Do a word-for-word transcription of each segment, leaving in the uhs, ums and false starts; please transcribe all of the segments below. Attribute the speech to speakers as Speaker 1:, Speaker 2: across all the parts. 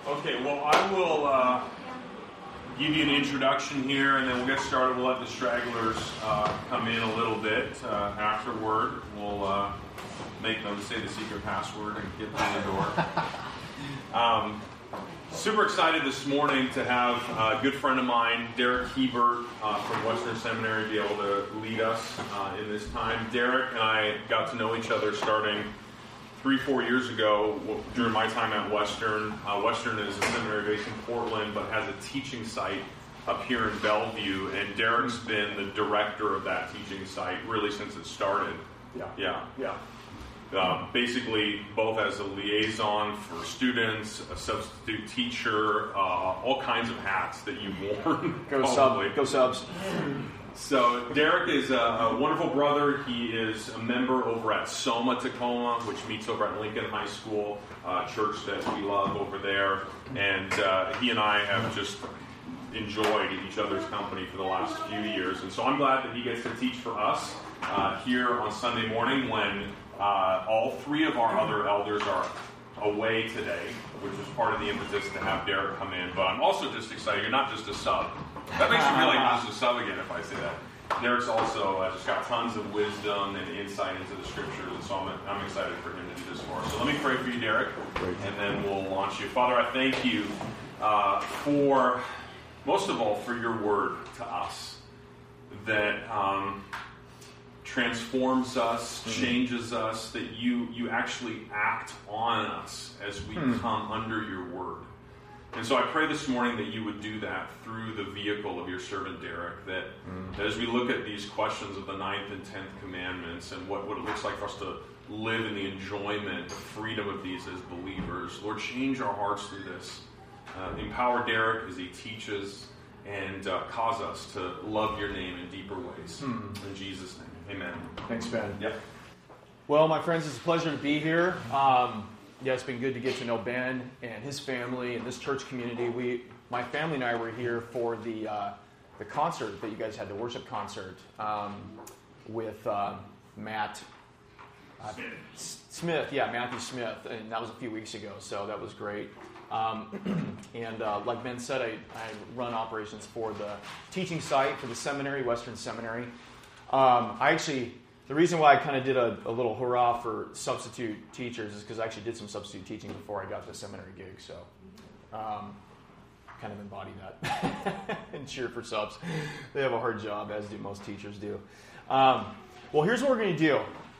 Speaker 1: Okay, well, I will uh, give you an introduction here, and then we'll get started. We'll let the stragglers uh, come in a little bit uh, afterward. We'll uh, make them say the secret password and get through the door. Um, super excited this morning to have a good friend of mine, Derek Hebert uh, from Western Seminary, be able to lead us uh, in this time. Derek and I got to know each other starting three, four years ago during my time at Western. Uh, Western is a seminary based in Portland, but has a teaching site up here in Bellevue, and Derek's been the director of that teaching site really since it started.
Speaker 2: Yeah.
Speaker 1: Yeah.
Speaker 2: Yeah.
Speaker 1: Uh, basically, both as a liaison for students, a substitute teacher, uh, all kinds of hats that you've worn.
Speaker 2: Go sub, go subs.
Speaker 1: So Derek is a, a wonderful brother. He is a member over at Soma Tacoma, which meets over at Lincoln High School, uh, church that we love over there. And uh, he and I have just enjoyed each other's company for the last few years. And so I'm glad that he gets to teach for us uh, here on Sunday morning when uh, all three of our other elders are away today, which is part of the impetus to have Derek come in. But I'm also just excited. You're not just a sub. That makes me feel like I'm just a sub again if I say that. Derek's also uh, just got tons of wisdom and insight into the scriptures, and so I'm, I'm excited for him to do this for us. So let me pray for you, Derek, and then we'll launch you. Father, I thank you uh, for, most of all, for your word to us that um, transforms us, mm-hmm. changes us, that you, you actually act on us as we mm. come under your word. And so I pray this morning that you would do that through the vehicle of your servant Derek, that, mm. that as we look at these questions of the ninth and tenth commandments and what, what it looks like for us to live in the enjoyment, the freedom of these as believers, Lord, change our hearts through this. Uh, empower Derek as he teaches and uh, cause us to love your name in deeper ways. Mm. In Jesus' name, amen.
Speaker 2: Thanks, Ben.
Speaker 1: Yep.
Speaker 2: Well, my friends, it's a pleasure to be here. Um, Yeah, it's been good to get to know Ben and his family and this church community. We, my family and I were here for the uh, the concert that you guys had, the worship concert um, with uh, Matt uh, Smith. Yeah, Matthew Smith, and that was a few weeks ago, so that was great. Um, and uh, like Ben said, I, I run operations for the teaching site for the seminary, Western Seminary. Um, I actually... The reason why I kind of did a, a little hurrah for substitute teachers is because I actually did some substitute teaching before I got the seminary gig, so um, kind of embody that and cheer for subs. They have a hard job, as do most teachers do. Um, well, here's what we're going to do.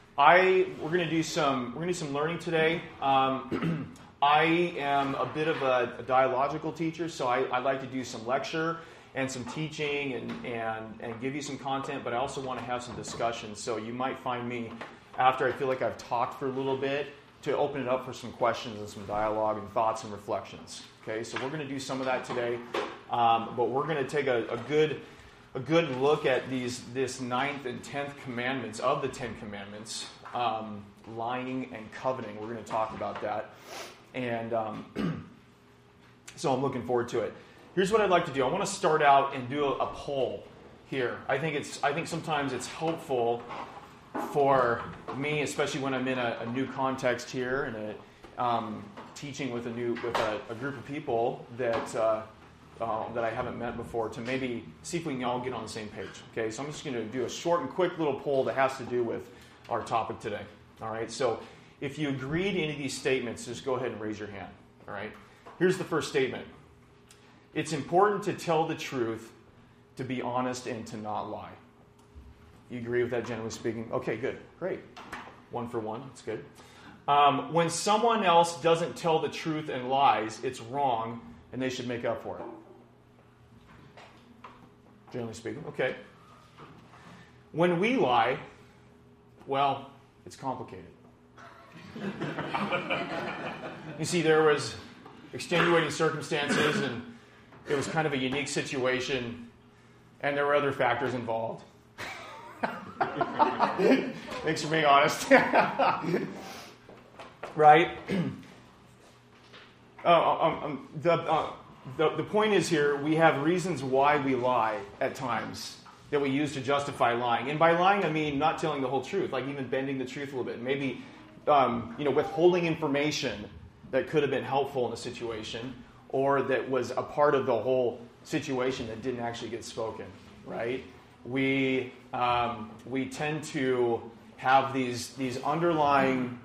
Speaker 2: I we're going to do some we're going to do some learning today. Um, I am a bit of a, a dialogical teacher, so I, I like to do some lecture and some teaching and, and, and give you some content, but I also want to have some discussion. So you might find me, after I feel like I've talked for a little bit, to open it up for some questions and some dialogue and thoughts and reflections. Okay, so we're going to do some of that today, um, but we're going to take a, a good a good look at these this ninth and tenth commandments of the Ten Commandments, um, lying and coveting. We're going to talk about that, and um, so I'm looking forward to it. Here's what I'd like to do. I want to start out and do a, a poll here. I think it's. I think sometimes it's helpful for me, especially when I'm in a, a new context here and a, um, teaching with a new with a, a group of people that uh, uh, that I haven't met before, to maybe see if we can all get on the same page. Okay, so I'm just going to do a short and quick little poll that has to do with our topic today. All right. So if you agree to any of these statements, just go ahead and raise your hand. All right. Here's the first statement. It's important to tell the truth, to be honest, and to not lie. You agree with that, generally speaking? Okay, good. Great. One for one. That's good. Um, when someone else doesn't tell the truth and lies, it's wrong, and they should make up for it. Generally speaking. Okay. When we lie, well, it's complicated. You see, there was extenuating circumstances, and it was kind of a unique situation, and there were other factors involved. Thanks for being honest. Right? uh, um, um, the, uh, the, the point is here, we have reasons why we lie at times that we use to justify lying. And by lying, I mean not telling the whole truth, like even bending the truth a little bit. Maybe um, you know, withholding information that could have been helpful in a situation, or that was a part of the whole situation that didn't actually get spoken, right? We um, we tend to have these these underlying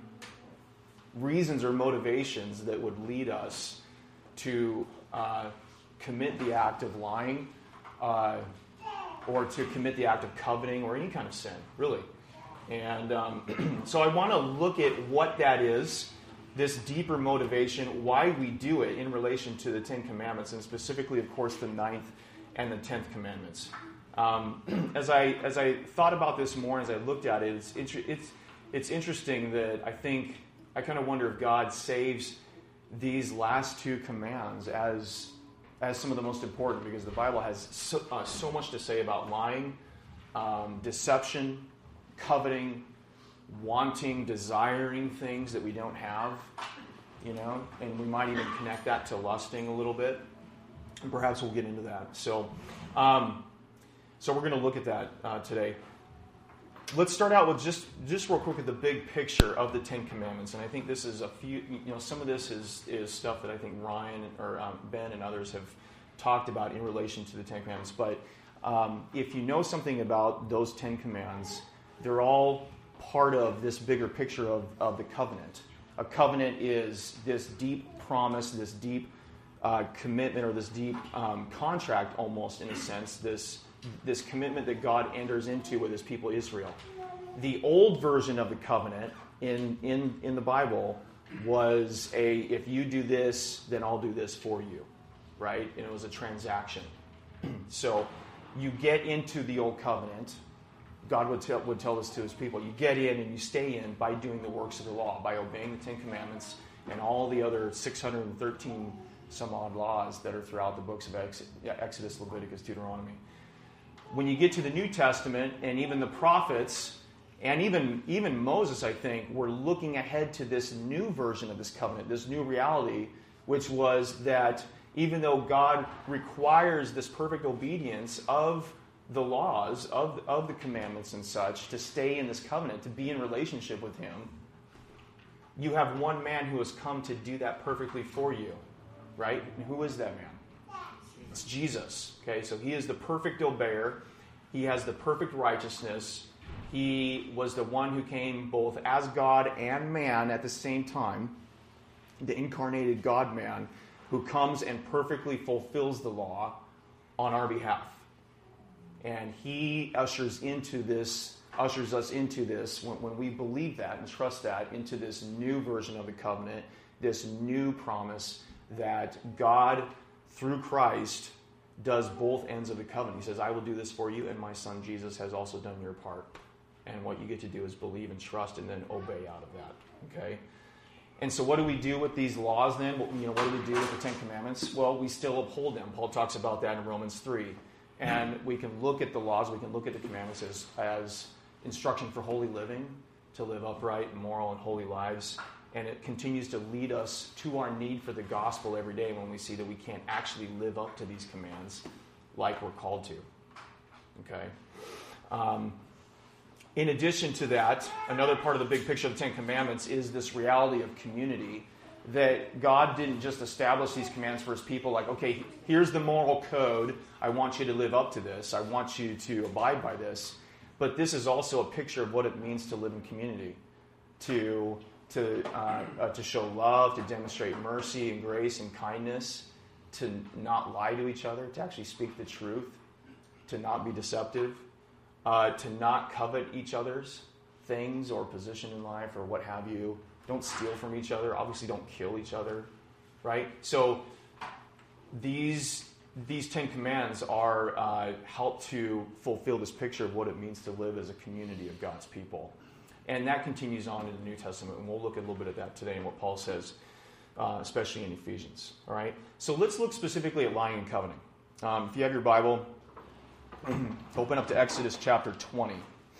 Speaker 2: reasons or motivations that would lead us to uh, commit the act of lying, uh, or to commit the act of coveting, or any kind of sin, really. And um, so I want to look at what that is, this deeper motivation, why we do it in relation to the Ten Commandments, and specifically, of course, the ninth and the tenth commandments. Um, as I as I thought about this more, as I looked at it, it's it's it's, it's interesting that I think I kind of wonder if God saves these last two commands as as some of the most important, because the Bible has so, uh, so much to say about lying, um, deception, coveting, wanting, desiring things that we don't have, you know, and we might even connect that to lusting a little bit. And perhaps we'll get into that. So, um, so we're going to look at that uh, today. Let's start out with just, just real quick at the big picture of the Ten Commandments, and I think this is a few. You know, some of this is is stuff that I think Ryan or um, Ben and others have talked about in relation to the Ten Commandments. But um, if you know something about those Ten Commands, they're all part of this bigger picture of, of the covenant. A covenant is this deep promise, this deep uh, commitment, or this deep um, contract, almost in a sense, this this commitment that God enters into with his people Israel. The old version of the covenant in, in, in the Bible was a, if you do this, then I'll do this for you, right? And it was a transaction. So you get into the old covenant. God would tell, would tell this to his people. You get in and you stay in by doing the works of the law, by obeying the Ten Commandments and all the other six hundred thirteen some odd laws that are throughout the books of Exodus, Leviticus, Deuteronomy. When you get to the New Testament, and even the prophets, and even, even Moses, I think, were looking ahead to this new version of this covenant, this new reality, which was that even though God requires this perfect obedience of the laws, of, of the commandments and such, to stay in this covenant, to be in relationship with him, you have one man who has come to do that perfectly for you, right? And who is that man? It's Jesus. Okay, so he is the perfect obeyer. He has the perfect righteousness. He was the one who came both as God and man at the same time, the incarnated God-man, who comes and perfectly fulfills the law on our behalf. And he ushers into this, ushers us into this, when, when we believe that and trust that, into this new version of the covenant, this new promise that God, through Christ, does both ends of the covenant. He says, I will do this for you, and my son Jesus has also done your part. And what you get to do is believe and trust and then obey out of that. Okay? And so what do we do with these laws then? What, you know, what do we do with the Ten Commandments? Well, we still uphold them. Paul talks about that in Romans three. And we can look at the laws, we can look at the commandments as, as instruction for holy living, to live upright, moral, and holy lives. And it continues to lead us to our need for the gospel every day when we see that we can't actually live up to these commands like we're called to. Okay? Um, in addition to that, another part of the big picture of the Ten Commandments is this reality of community, that God didn't just establish these commands for his people like, okay, here's the moral code. I want you to live up to this. I want you to abide by this. But this is also a picture of what it means to live in community, to... To, uh, uh, to show love, to demonstrate mercy and grace and kindness, to not lie to each other, to actually speak the truth, to not be deceptive, uh, to not covet each other's things or position in life or what have you. Don't steal from each other. Obviously, don't kill each other, right? So these these Ten Commands are uh, help to fulfill this picture of what it means to live as a community of God's people. And that continues on in the New Testament, and we'll look a little bit at that today and what Paul says, uh, especially in Ephesians. All right? So let's look specifically at lying and coveting. Um, if you have your Bible, open up to Exodus chapter twenty.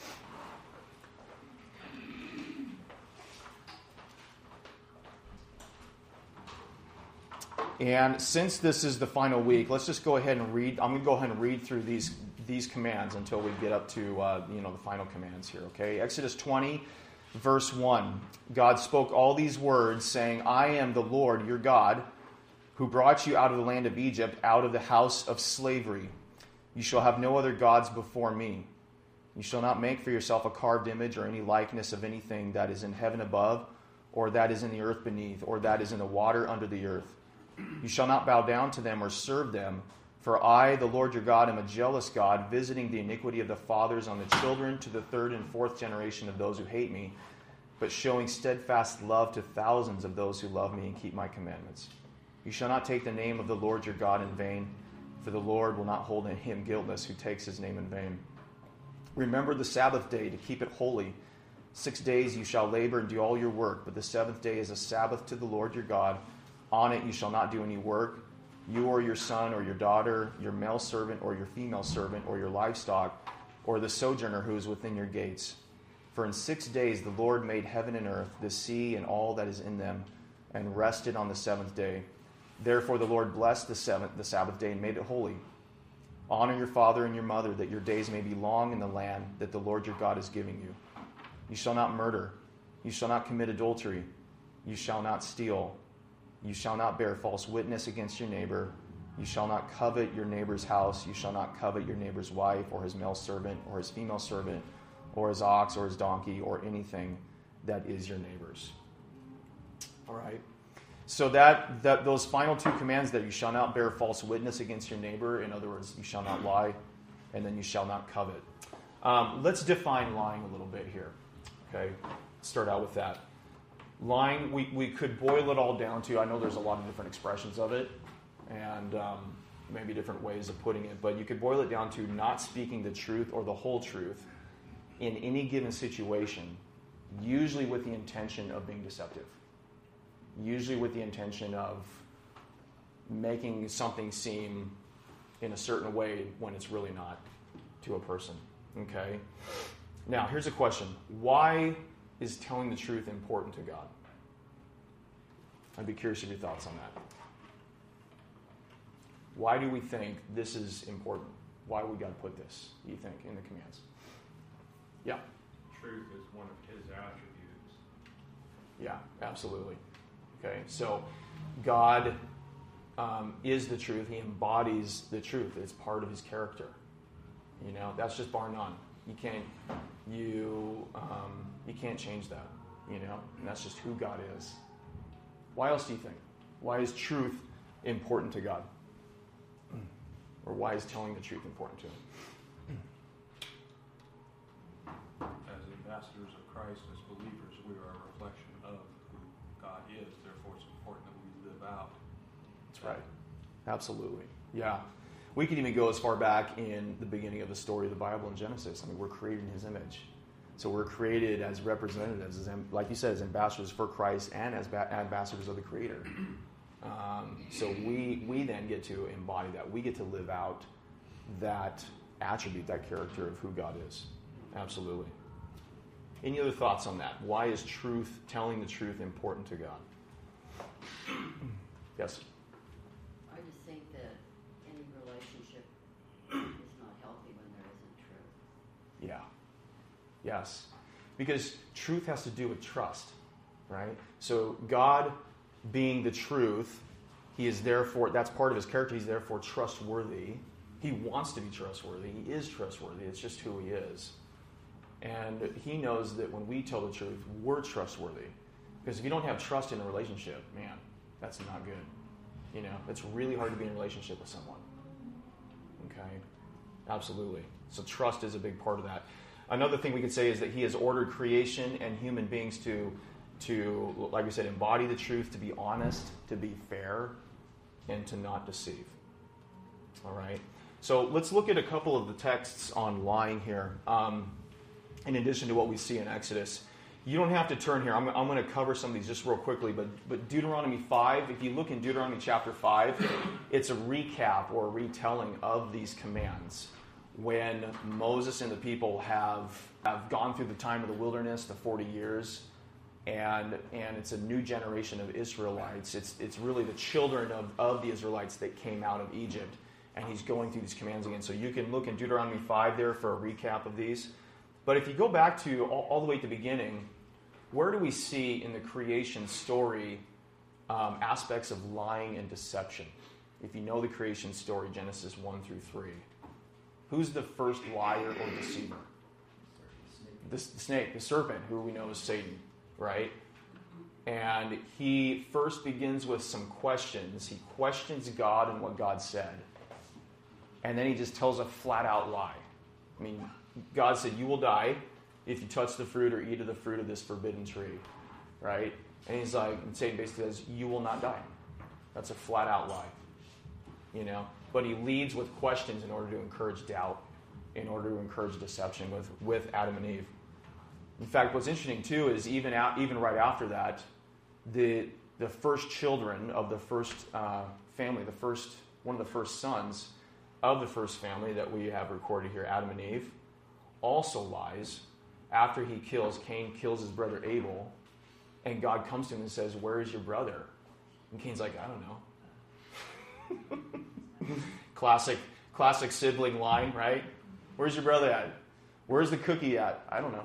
Speaker 2: And since this is the final week, let's just go ahead and read. I'm going to go ahead and read through these these commands until we get up to uh, you know the final commands here. Okay, Exodus twenty, verse one. God spoke all these words, saying, "I am the Lord your God, who brought you out of the land of Egypt, out of the house of slavery. You shall have no other gods before me. You shall not make for yourself a carved image or any likeness of anything that is in heaven above, or that is in the earth beneath, or that is in the water under the earth. You shall not bow down to them or serve them, for I, the Lord your God, am a jealous God, visiting the iniquity of the fathers on the children to the third and fourth generation of those who hate me, but showing steadfast love to thousands of those who love me and keep my commandments. You shall not take the name of the Lord your God in vain, for the Lord will not hold him guiltless who takes his name in vain. Remember the Sabbath day to keep it holy. Six days you shall labor and do all your work, but the seventh day is a Sabbath to the Lord your God. On it you shall not do any work, you or your son or your daughter, your male servant or your female servant, or your livestock, or the sojourner who is within your gates. For in six days the Lord made heaven and earth, the sea and all that is in them, and rested on the seventh day. Therefore the Lord blessed the seventh, the Sabbath day, and made it holy. Honor your father and your mother, that your days may be long in the land that the Lord your God is giving you. You shall not murder. You shall not commit adultery. You shall not steal. You shall not bear false witness against your neighbor. You shall not covet your neighbor's house. You shall not covet your neighbor's wife, or his male servant, or his female servant, or his ox, or his donkey, or anything that is your neighbor's. All right. So that, that those final two commands, that you shall not bear false witness against your neighbor, in other words, you shall not lie, and then you shall not covet. Um, let's define lying a little bit here. Okay, start out with that. Lying, we, we could boil it all down to, I know there's a lot of different expressions of it, and um, maybe different ways of putting it, but you could boil it down to not speaking the truth or the whole truth in any given situation, usually with the intention of being deceptive. Usually with the intention of making something seem in a certain way when it's really not to a person. Okay? Now, here's a question. Why is telling the truth important to God? I'd be curious of your thoughts on that. Why do we think this is important? Why would God put this, do you think, in the commands? Yeah?
Speaker 3: Truth is one of his attributes.
Speaker 2: Yeah, absolutely. Okay, so God um, is the truth. He embodies the truth. It's part of his character. You know, that's just bar none. You can't you um, you can't change that. You know, and that's just who God is. Why else do you think? Why is truth important to God? Or why is telling the truth important to him?
Speaker 3: As ambassadors of Christ, as believers, we are a reflection of who God is. Therefore, it's important that we live out.
Speaker 2: That's right. Absolutely. Yeah. We can even go as far back in the beginning of the story of the Bible in Genesis. I mean, we're created in his image. So we're created as representatives, as, like you said, as ambassadors for Christ and as ba- ambassadors of the Creator. Um, so we we then get to embody that. We get to live out that attribute, that character of who God is. Absolutely. Any other thoughts on that? Why is truth, telling the truth, important to God? Yes?
Speaker 4: I just think that any relationship is not healthy when there isn't truth.
Speaker 2: Yeah. Yes. Because truth has to do with trust, right? So God being the truth, he is therefore, that's part of his character, he's therefore trustworthy. He wants to be trustworthy. He is trustworthy. It's just who he is. And he knows that when we tell the truth, we're trustworthy. Because if you don't have trust in a relationship, man, that's not good. You know, it's really hard to be in a relationship with someone. Okay? Absolutely. So trust is a big part of that. Another thing we could say is that he has ordered creation and human beings to, to, like we said, embody the truth, to be honest, to be fair, and to not deceive. All right? So let's look at a couple of the texts on lying here. Um, in addition to what we see in Exodus. You don't have to turn here. I'm, I'm going to cover some of these just real quickly, but, but Deuteronomy five, if you look in Deuteronomy chapter five, it's a recap or a retelling of these commands. When Moses and the people have, have gone through the time of the wilderness, the forty years, and and it's a new generation of Israelites. It's it's really the children of, of the Israelites that came out of Egypt, and he's going through these commands again. So you can look in Deuteronomy five there for a recap of these. But if you go back to all, all the way at the beginning, where do we see in the creation story um, aspects of lying and deception. If you know the creation story, Genesis one through three, who's the first liar or deceiver? The, the snake, the serpent, who we know is Satan, right? And he first begins with some questions. He questions God and what God said. And then he just tells a flat-out lie. I mean, God said, you will die if you touch the fruit or eat of the fruit of this forbidden tree, right? And he's like, and Satan basically says, you will not die. That's a flat-out lie, you know? But he leads with questions in order to encourage doubt, in order to encourage deception with, with Adam and Eve. In fact, what's interesting, too, is even out, even right after that, the the first children of the first uh, family, the first one of the first sons of the first family that we have recorded here, Adam and Eve, also lies. After he kills, Cain kills his brother Abel, and God comes to him and says, where is your brother? And Cain's like, I don't know. classic, classic sibling line, right? Where's your brother at? Where's the cookie at? I don't know.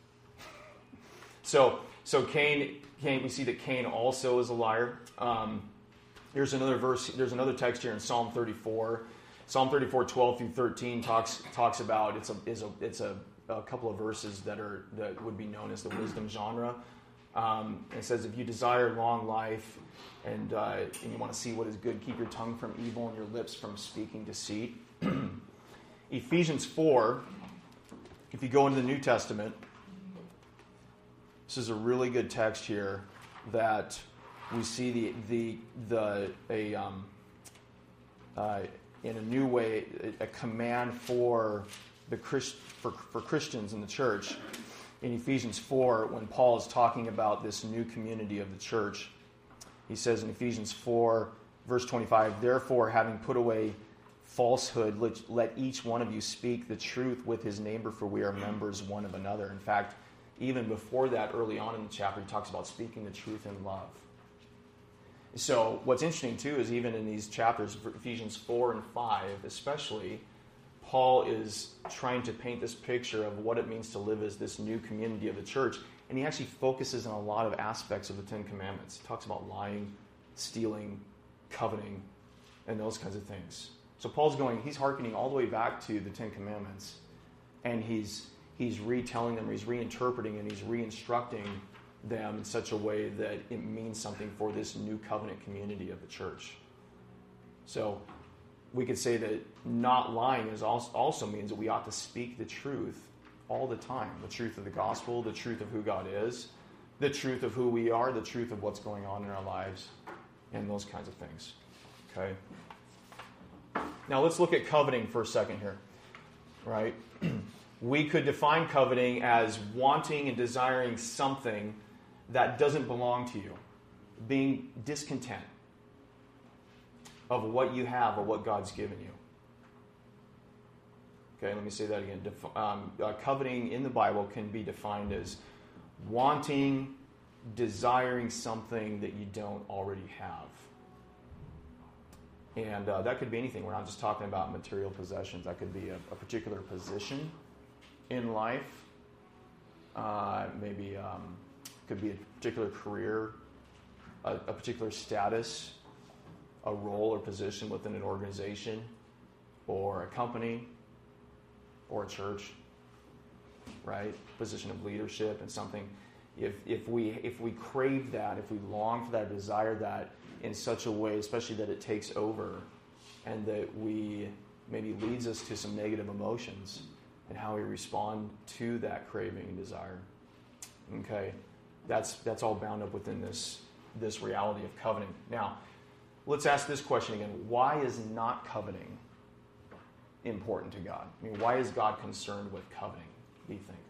Speaker 2: So, so Cain, Cain, we see that Cain also is a liar. Um, here's another verse. There's another text here in Psalm thirty-four. Psalm thirty-four, twelve through thirteen talks talks about it's a is a it's a, a couple of verses that are that would be known as the wisdom genre. Um, it says, if you desire long life and uh, and you want to see what is good, keep your tongue from evil and your lips from speaking deceit. Ephesians four. If you go into the New Testament. This is a really good text here that we see the the the a um, uh, in a new way a, a command for the Christ, for for Christians in the church in Ephesians four when Paul is talking about this new community of the church. He says in Ephesians four verse twenty-five, therefore having put away falsehood, let, let each one of you speak the truth with his neighbor, for we are members one of another. In fact, even before that, early on in the chapter, he talks about speaking the truth in love. So what's interesting, too, is even in these chapters, Ephesians four and five especially, Paul is trying to paint this picture of what it means to live as this new community of the church. And he actually focuses on a lot of aspects of the Ten Commandments. He talks about lying, stealing, coveting, and those kinds of things. So Paul's going, he's hearkening all the way back to the Ten Commandments. And he's He's retelling them, he's reinterpreting, and he's re-instructing them in such a way that it means something for this new covenant community of the church. So we could say that not lying is also, also means that we ought to speak the truth all the time. The truth of the gospel, the truth of who God is, the truth of who we are, the truth of what's going on in our lives, and those kinds of things. Okay? Now let's look at coveting for a second here. Right? We could define coveting as wanting and desiring something that doesn't belong to you. Being discontent of what you have or what God's given you. Okay, let me say that again. Def- um, uh, coveting in the Bible can be defined as wanting, desiring something that you don't already have. And uh, that could be anything. We're not just talking about material possessions. That could be a, a particular position in life, uh, maybe um, could be a particular career, a, a particular status, a role or position within an organization, or a company, or a church, right? Position of leadership and something. If if we if we crave that, if we long for that, desire that in such a way, especially that it takes over, and that we maybe leads us to some negative emotions. And how we respond to that craving and desire. Okay, that's that's all bound up within this this reality of coveting. Now, let's ask this question again: why is not coveting important to God? I mean, why is God concerned with coveting? What do you think?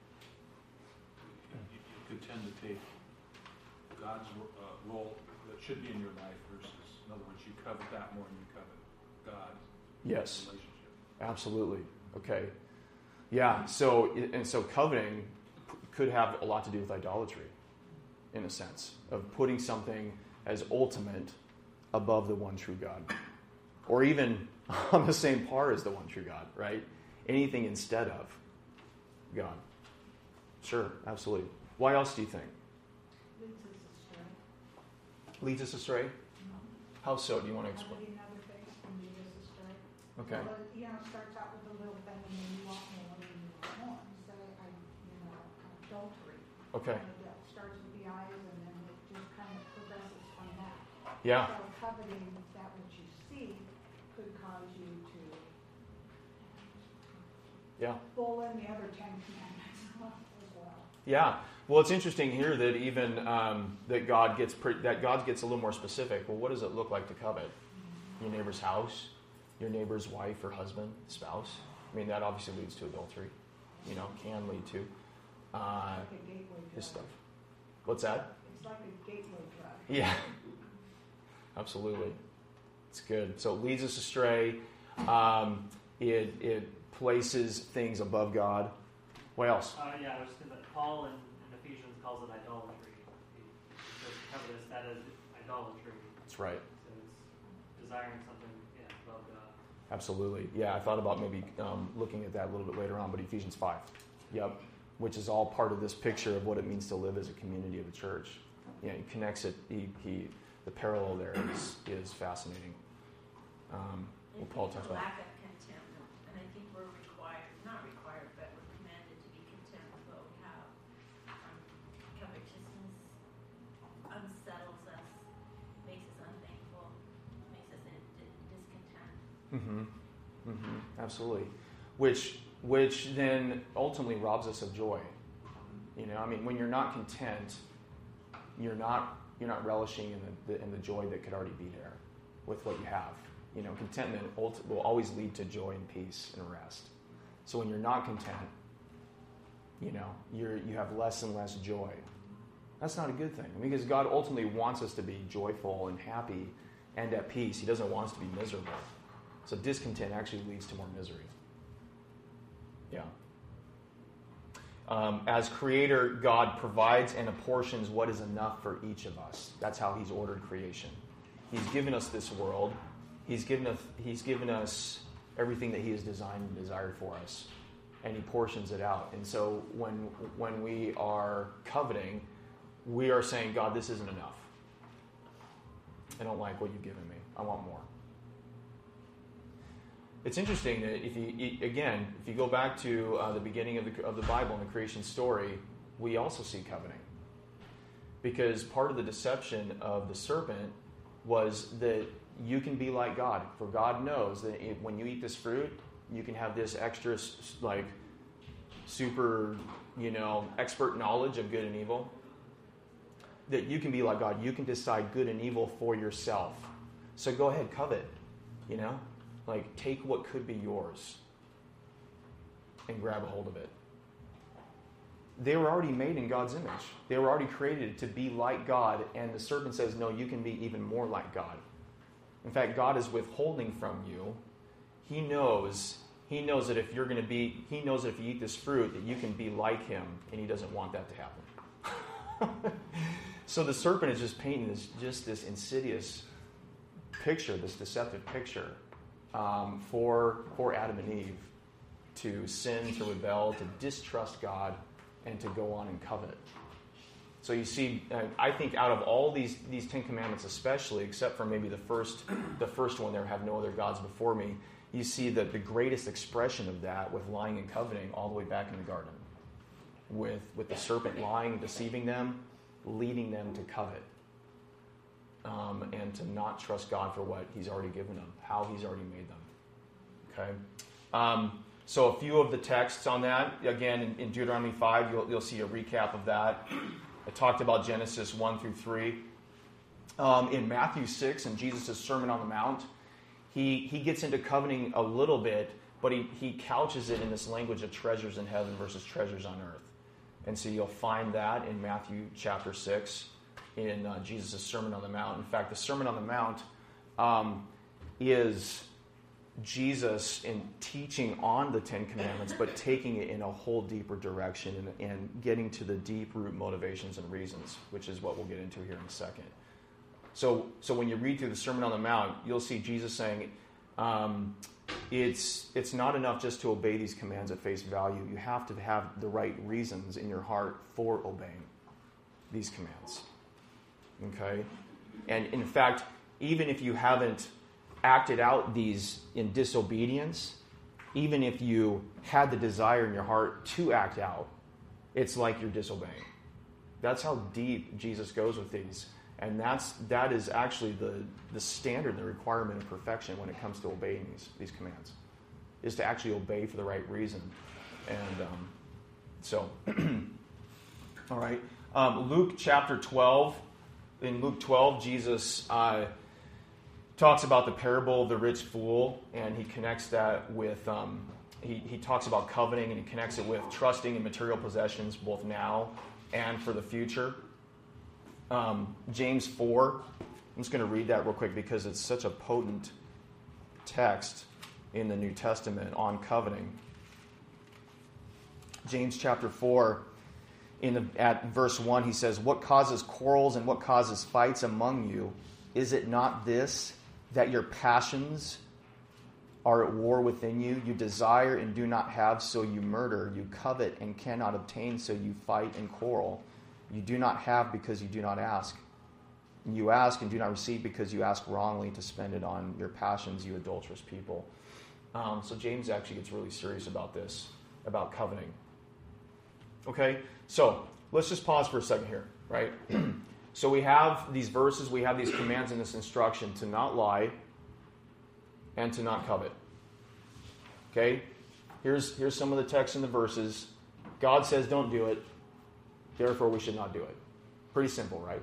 Speaker 3: You, you could tend to take God's uh, role that should be in your life versus, in other words, you covet that more than you covet God.
Speaker 2: Yes,
Speaker 3: relationship.
Speaker 2: Absolutely. Okay. Yeah, so and so coveting could have a lot to do with idolatry, in a sense, of putting something as ultimate above the one true God. Or even on the same par as the one true God, right? Anything instead of God. Sure, absolutely. Why else do you think? Leads us astray? How so? Do you want to explain?
Speaker 5: Coveting other things can lead us astray.
Speaker 2: Okay.
Speaker 5: Well, it, you know, it starts out with a little thing, and then you want more, and you want more. So, I, you know, adultery.
Speaker 2: Okay.
Speaker 5: You know, that starts with the eyes, and then it just kind of progresses from that.
Speaker 2: Yeah.
Speaker 5: So, coveting that which you see could cause you to
Speaker 2: Yeah.
Speaker 5: pull in the other Ten Commandments as well.
Speaker 2: Yeah. Well, it's interesting here that even um, that God gets pre- that God gets a little more specific. Well, what does it look like to covet? Your neighbor's house, your neighbor's wife or husband, spouse. I mean, that obviously leads to adultery. You know, can lead to uh,
Speaker 5: It's like a gateway drug.
Speaker 2: this stuff. What's that?
Speaker 5: It's like a gateway drug.
Speaker 2: Yeah. Absolutely. It's good. So it leads us astray. Um, it it places things above God. What else?
Speaker 6: Uh, yeah, I was just going to, Paul in, in Ephesians calls it idolatry. He says covetous, that is idolatry.
Speaker 2: That's right.
Speaker 6: So it's desiring something yeah, above God.
Speaker 2: Absolutely. Yeah, I thought about maybe um, looking at that a little bit later on, but Ephesians five. Yep. Which is all part of this picture of what it means to live as a community of a church. Yeah, he connects it. He, he the parallel there is is fascinating. Um, what Paul talks about.
Speaker 7: Lack of contentment, and I think we're required, not required, but we're commanded to be content with what we have. Um, covetousness unsettles us, makes us unthankful, makes us in, discontent.
Speaker 2: Mm-hmm. Mm-hmm. Absolutely. Which which then ultimately robs us of joy. You know, I mean, when you're not content, you're not you're not relishing in the, the in the joy that could already be there with what you have. You know, contentment ulti- will always lead to joy and peace and rest. So when you're not content, you know, you're you have less and less joy. That's not a good thing, because God ultimately wants us to be joyful and happy and at peace. He doesn't want us to be miserable. So discontent actually leads to more misery. Yeah. Um, as creator, God provides and apportions what is enough for each of us. That's how he's ordered creation. He's given us this world. He's given us, he's given us everything that he has designed and desired for us. And he portions it out. And so when when we are coveting, we are saying, God, this isn't enough. I don't like what you've given me. I want more. It's interesting that if you, again, if you go back to uh, the beginning of the, of the Bible and the creation story, we also see coveting. Because part of the deception of the serpent was that you can be like God. For God knows that if, when you eat this fruit, you can have this extra, like, super, you know, expert knowledge of good and evil. That you can be like God. You can decide good and evil for yourself. So go ahead, covet, you know? Like, take what could be yours and grab a hold of it. They were already made in God's image. They were already created to be like God, and the serpent says, no, you can be even more like God. In fact, God is withholding from you. He knows, he knows that if you're going to be, he knows that if you eat this fruit, that you can be like him, and he doesn't want that to happen. So the serpent is just painting this, just this insidious picture, this deceptive picture. Um, for for Adam and Eve to sin, to rebel, to distrust God, and to go on and covet. So you see, uh, I think out of all these these Ten Commandments, especially, except for maybe the first the first one, there have no other gods before me. You see that the greatest expression of that with lying and coveting all the way back in the garden, with with the serpent lying, deceiving them, leading them to covet. Um, and to not trust God for what he's already given them, how he's already made them. Okay? Um, so a few of the texts on that. Again, in, in Deuteronomy five, you'll, you'll see a recap of that. I talked about Genesis one through three. Um, in Matthew six, in Jesus' Sermon on the Mount, he, he gets into coveting a little bit, but he, he couches it in this language of treasures in heaven versus treasures on earth. And so you'll find that in Matthew chapter six. In uh, Jesus' Sermon on the Mount. In fact, the Sermon on the Mount um, is Jesus in teaching on the Ten Commandments, but taking it in a whole deeper direction and, and getting to the deep root motivations and reasons, which is what we'll get into here in a second. So, so when you read through the Sermon on the Mount, you'll see Jesus saying, um, it's it's not enough just to obey these commands at face value. You have to have the right reasons in your heart for obeying these commands. Okay? And in fact, even if you haven't acted out these in disobedience, even if you had the desire in your heart to act out, it's like you're disobeying. That's how deep Jesus goes with these. And that's that is actually the, the standard, the requirement of perfection when it comes to obeying these, these commands, is to actually obey for the right reason. And um, so, all right. Um, Luke chapter twelve. In Luke twelve, Jesus uh, talks about the parable of the rich fool, and he connects that with, um, he, he talks about coveting, and he connects it with trusting in material possessions both now and for the future. Um, James four, I'm just going to read that real quick because it's such a potent text in the New Testament on coveting. James chapter four, in the, at verse one, he says, "What causes quarrels and what causes fights among you? Is it not this, that your passions are at war within you? You desire and do not have, so you murder. You covet and cannot obtain, so you fight and quarrel. You do not have because you do not ask. You ask and do not receive because you ask wrongly to spend it on your passions, you adulterous people." Um, so James actually gets really serious about this, about coveting. Okay, so let's just pause for a second here, right? So we have these verses, we have these commands in this instruction to not lie and to not covet. Okay, here's, here's some of the text in the verses. God says don't do it, therefore we should not do it. Pretty simple, right?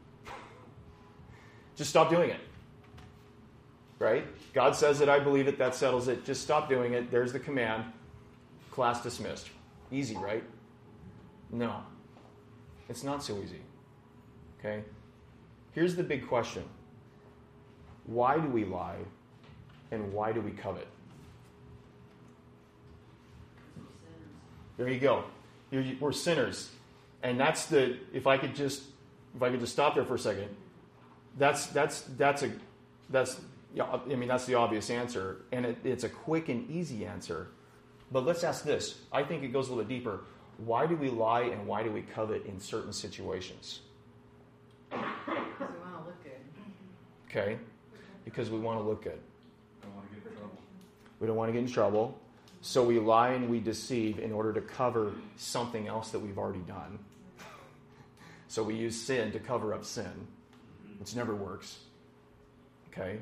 Speaker 2: Just stop doing it. Right? God says it, I believe it, that settles it. Just stop doing it. There's the command. Class dismissed. Easy, right? No. It's not so easy. Okay? Here's the big question. Why do we lie and why do we covet? There you go. You're, we're sinners. And that's the, if I could just, if I could just stop there for a second, that's, that's, that's a, that's, yeah, I mean, that's the obvious answer. And it, it's a quick and easy answer. But let's ask this. I think it goes a little bit deeper. Why do we lie and why do we covet in certain situations?
Speaker 4: Because we want to look good.
Speaker 2: Okay? Because we want to look good.
Speaker 3: Don't want to get in trouble.
Speaker 2: We don't want to get in trouble. So we lie and we deceive in order to cover something else that we've already done. So we use sin to cover up sin, which never works. Okay?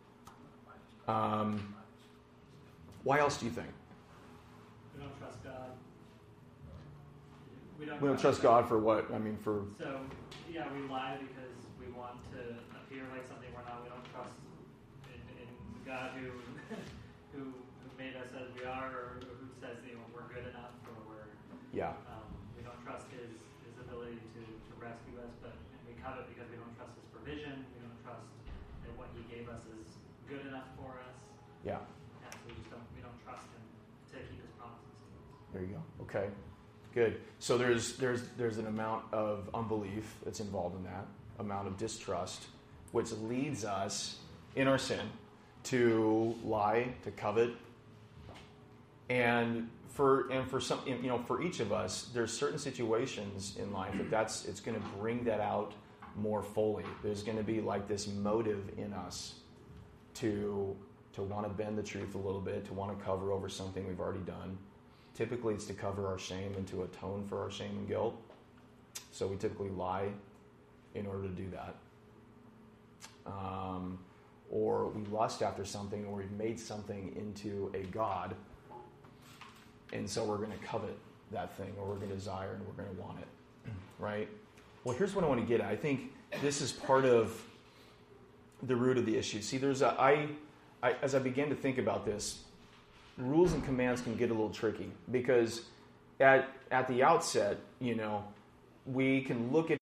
Speaker 2: Um, why else do you think?
Speaker 6: We don't trust God. We don't,
Speaker 2: We don't trust God for what? I mean, for...
Speaker 6: So, yeah, we lie because we want to appear like something we're not. We don't trust in, in God who, who who made us as we are, or who says, you know, we're good enough, or we're...
Speaker 2: Yeah.
Speaker 6: Um, we don't trust his, his ability to, to rescue us, but and we covet because we don't trust his provision. We don't trust that what he gave us is good enough for us.
Speaker 2: Yeah.
Speaker 6: Yeah, so we just don't, we don't trust him to keep his promises to us.
Speaker 2: There you go. Okay. Good. So there's there's there's an amount of unbelief that's involved in that, amount of distrust, which leads us in our sin to lie, to covet. And for and for some, you know, for each of us, there's certain situations in life that that's it's going to bring that out more fully. There's going to be like this motive in us to to want to bend the truth a little bit, to want to cover over something we've already done. Typically, it's to cover our shame and to atone for our shame and guilt. So we typically lie in order to do that. Um, or we lust after something, or we've made something into a god, and so we're going to covet that thing, or we're going to desire, and we're going to want it. Right? Well, here's what I want to get at. I think this is part of the root of the issue. See, there's a... I, I, as I began to think about this, rules and commands can get a little tricky because at at the outset, you know, we can look at